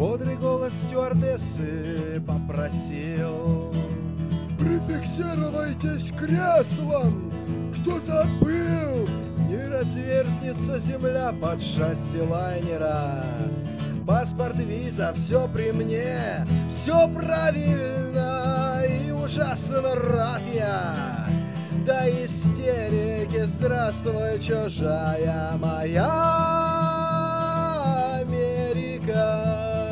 Бодрый голос стюардессы попросил: прификсируйтесь креслом, кто забыл, не разверзнется земля под шасси лайнера. Паспорт, виза, все при мне, все правильно, и ужасно рад я. До истерики, здравствуй, чужая моя Америка.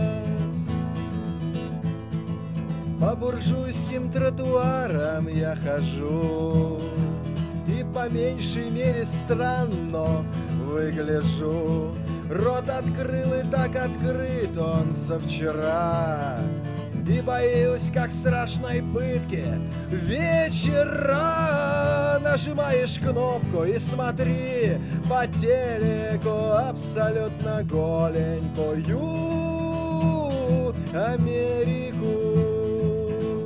По буржуйским тротуарам я хожу и по меньшей мере странно выгляжу. Рот открыл и так открыт он со вчера, и боюсь, как страшной пытки вечера. Нажимаешь кнопку и смотри по телеку абсолютно голенькую Америку.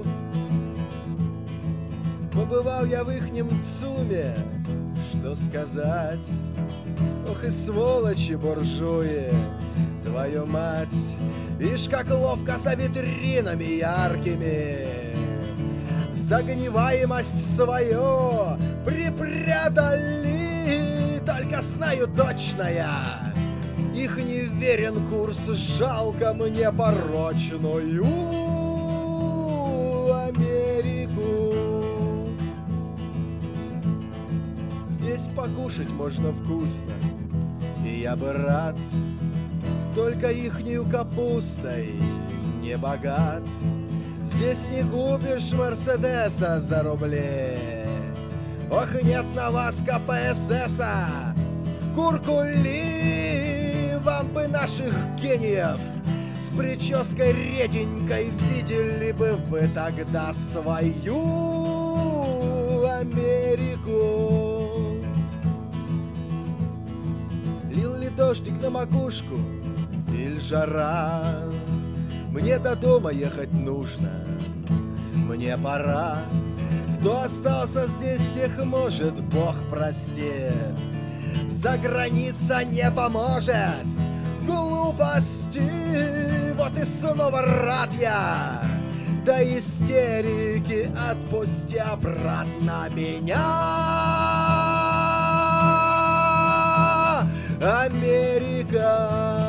Побывал я в ихнем ЦУМе, что сказать. Ох и сволочи буржуи, твою мать. Ишь, как ловко за витринами яркими загниваемость свою припрятали. Только знаю точно я, их неверен курс, жалко мне порочную Америку. Здесь покушать можно вкусно, и я бы рад, только ихнюю капустой не богат. Здесь не купишь Мерседеса за рубли. Ох, нет на вас КПССа. Куркули, вам бы наших гениев с прической реденькой, видели бы вы тогда свою Америку. Лил ли дождик на макушку или жара? Мне до дома ехать нужно, мне пора. Кто остался здесь, тех может Бог простит. За граница не поможет глупости. Вот и снова рад я до истерики. Отпусти обратно меня, Америка.